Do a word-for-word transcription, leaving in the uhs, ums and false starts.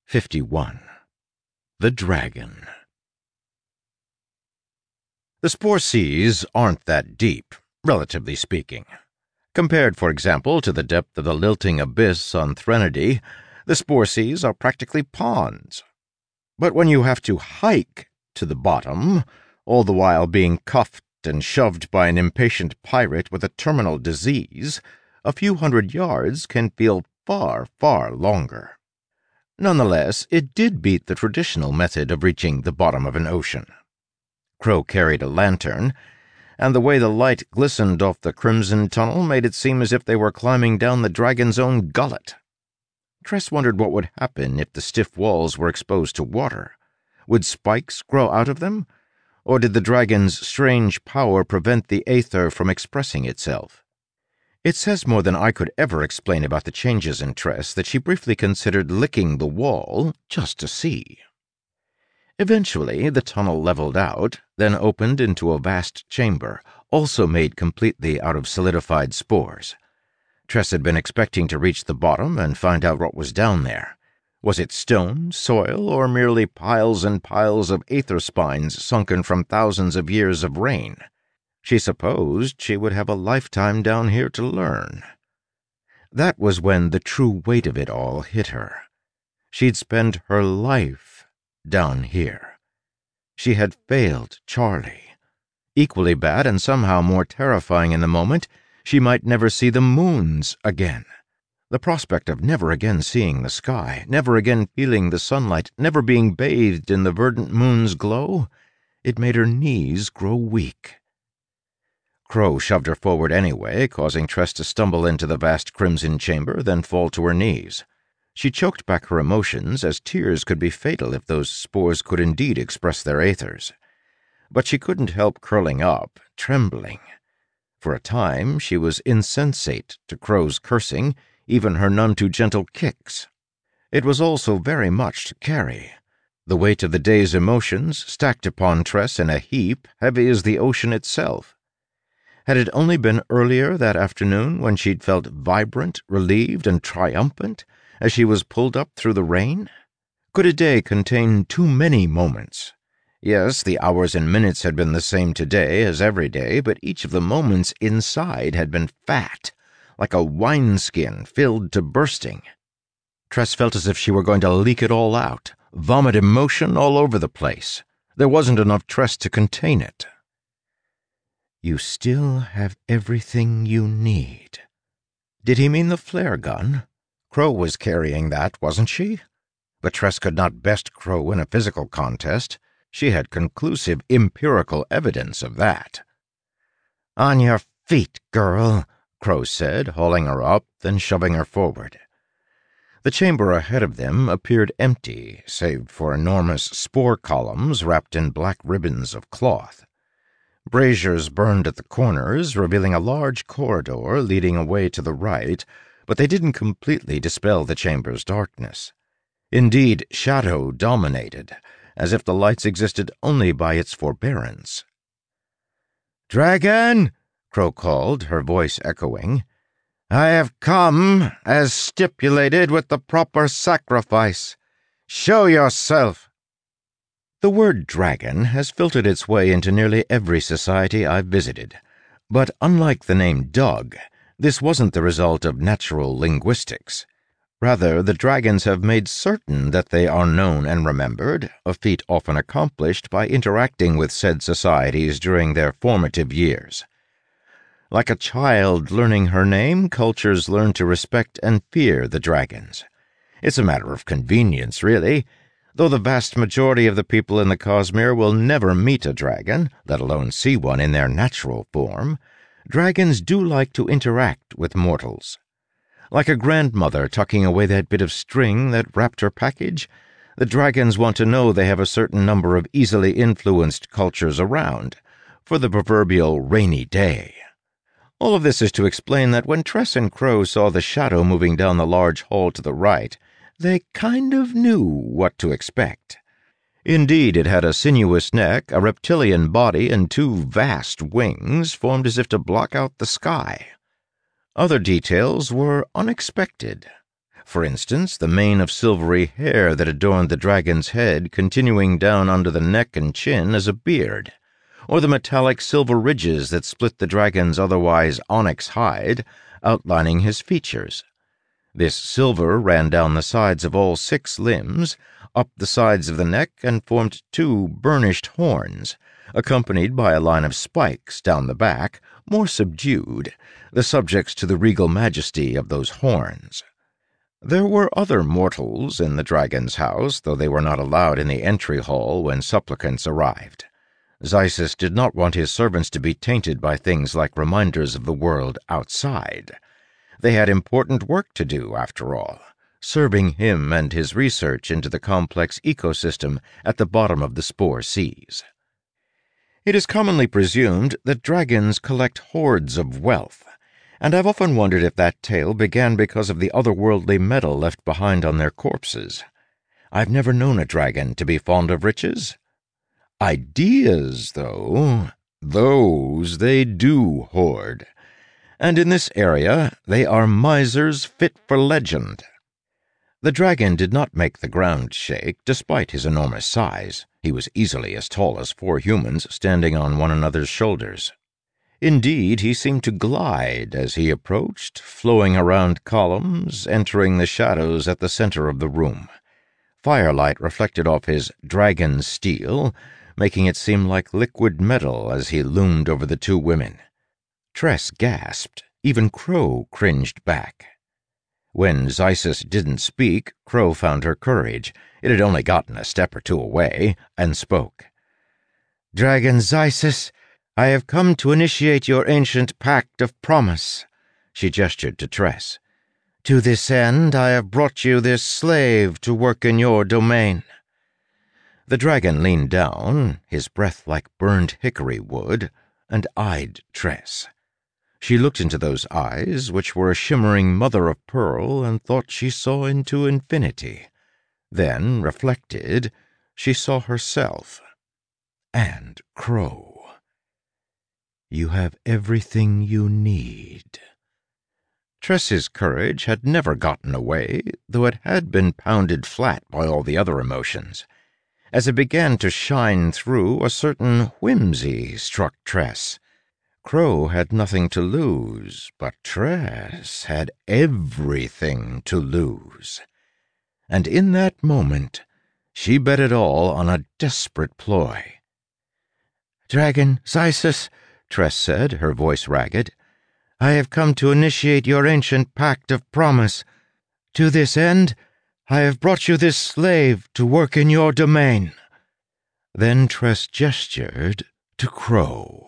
fifty-one. The Dragon. The Spore Seas aren't that deep, relatively speaking. Compared, for example, to the depth of the lilting abyss on Threnody, the Spore Seas are practically ponds. But when you have to hike to the bottom, all the while being cuffed and shoved by an impatient pirate with a terminal disease, a few hundred yards can feel far, far longer. Nonetheless, it did beat the traditional method of reaching the bottom of an ocean. Crow carried a lantern, and the way the light glistened off the crimson tunnel made it seem as if they were climbing down the dragon's own gullet. Tress wondered what would happen if the stiff walls were exposed to water. Would spikes grow out of them? Or did the dragon's strange power prevent the aether from expressing itself? It says more than I could ever explain about the changes in Tress that she briefly considered licking the wall just to see. Eventually, the tunnel leveled out, then opened into a vast chamber, also made completely out of solidified spores. Tress had been expecting to reach the bottom and find out what was down there. Was it stone, soil, or merely piles and piles of aether spines sunken from thousands of years of rain? She supposed she would have a lifetime down here to learn. That was when the true weight of it all hit her. She'd spent her life down here. She had failed Charlie. Equally bad and somehow more terrifying in the moment, she might never see the moons again. The prospect of never again seeing the sky, never again feeling the sunlight, never being bathed in the verdant moon's glow, it made her knees grow weak. Crow shoved her forward anyway, causing Tress to stumble into the vast crimson chamber, then fall to her knees. She choked back her emotions, as tears could be fatal if those spores could indeed express their aethers. But she couldn't help curling up, trembling. For a time she was insensate to Crow's cursing, even her none-too-gentle kicks. It was all so very much to carry. The weight of the day's emotions stacked upon Tress in a heap heavy as the ocean itself. Had it only been earlier that afternoon when she'd felt vibrant, relieved, and triumphant as she was pulled up through the rain? Could a day contain too many moments? Yes, the hours and minutes had been the same today as every day, but each of the moments inside had been fat, like a wineskin filled to bursting. Tress felt as if she were going to leak it all out, vomit emotion all over the place. There wasn't enough Tress to contain it. You still have everything you need. Did he mean the flare gun? Crow was carrying that, wasn't she? But Tress could not best Crow in a physical contest. She had conclusive empirical evidence of that. On your feet, girl, Crow said, hauling her up, then shoving her forward. The chamber ahead of them appeared empty, save for enormous spore columns wrapped in black ribbons of cloth. Braziers burned at the corners, revealing a large corridor leading away to the right, but they didn't completely dispel the chamber's darkness. Indeed, shadow dominated, as if the lights existed only by its forbearance. "Dragon!" Crow called, her voice echoing. "I have come, as stipulated, with the proper sacrifice. Show yourself!" The word dragon has filtered its way into nearly every society I've visited, but unlike the name Doug, this wasn't the result of natural linguistics. Rather, the dragons have made certain that they are known and remembered, a feat often accomplished by interacting with said societies during their formative years. Like a child learning her name, cultures learn to respect and fear the dragons. It's a matter of convenience, really. Though the vast majority of the people in the Cosmere will never meet a dragon, let alone see one in their natural form, dragons do like to interact with mortals. Like a grandmother tucking away that bit of string that wrapped her package, the dragons want to know they have a certain number of easily influenced cultures around, for the proverbial rainy day. All of this is to explain that when Tress and Crow saw the shadow moving down the large hall to the right, they kind of knew what to expect. Indeed, it had a sinuous neck, a reptilian body, and two vast wings formed as if to block out the sky. Other details were unexpected. For instance, the mane of silvery hair that adorned the dragon's head continuing down under the neck and chin as a beard, or the metallic silver ridges that split the dragon's otherwise onyx hide, outlining his features. This silver ran down the sides of all six limbs, up the sides of the neck, and formed two burnished horns, accompanied by a line of spikes down the back, more subdued, the subjects to the regal majesty of those horns. There were other mortals in the dragon's house, though they were not allowed in the entry hall when supplicants arrived. Xysis did not want his servants to be tainted by things like reminders of the world outside. They had important work to do, after all, serving him and his research into the complex ecosystem at the bottom of the spore seas. It is commonly presumed that dragons collect hoards of wealth, and I've often wondered if that tale began because of the otherworldly metal left behind on their corpses. I've never known a dragon to be fond of riches. Ideas, though, those they do hoard. And in this area they are misers fit for legend. The dragon did not make the ground shake, despite his enormous size. He was easily as tall as four humans standing on one another's shoulders. Indeed, he seemed to glide as he approached, flowing around columns, entering the shadows at the center of the room. Firelight reflected off his dragon steel, making it seem like liquid metal as he loomed over the two women. Tress gasped. Even Crow cringed back. When Xysis didn't speak, Crow found her courage. It had only gotten a step or two away, and spoke. "Dragon Xysis, I have come to initiate your ancient pact of promise." She gestured to Tress. "To this end, I have brought you this slave to work in your domain." The dragon leaned down, his breath like burned hickory wood, and eyed Tress. She looked into those eyes, which were a shimmering mother of pearl, and thought she saw into infinity. Then, reflected, she saw herself. And Crow. "You have everything you need." Tress's courage had never gotten away, though it had been pounded flat by all the other emotions. As it began to shine through, a certain whimsy struck Tress. Crow had nothing to lose, but Tress had everything to lose. And in that moment, she bet it all on a desperate ploy. "Dragon Xysis," Tress said, her voice ragged, "I have come to initiate your ancient pact of promise. To this end, I have brought you this slave to work in your domain." Then Tress gestured to Crow.